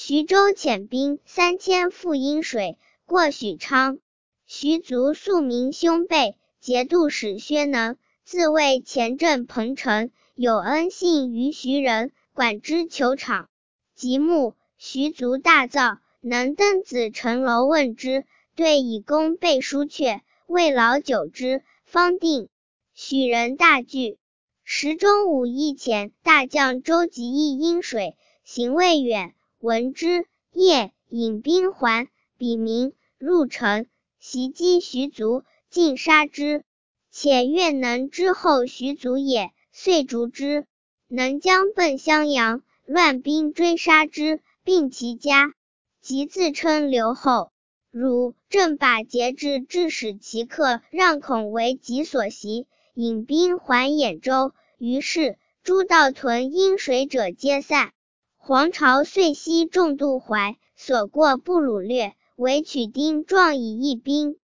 徐州遣兵3000赴阴水，过许昌。徐族素名兄辈，节度使薛能，自谓前镇彭城，有恩信于徐人，管之球场。即暮，徐族大躁，能登子城楼问之，对以功背书阙，未劳久之，方定。许人大惧。时中午一遣大将周吉义阴水，行未远，闻之，夜引兵还，比明入城，袭击徐族，尽杀之。且越能之后徐族也，遂逐之。能将奔襄阳，乱兵追杀之，并其家，即自称留后。汝正把节制，致使其客让孔为己所袭，引兵还兖州。于是诸道屯阴水者皆散。黄巢遂悉众渡淮，所过不掳掠，唯取丁壮以一兵。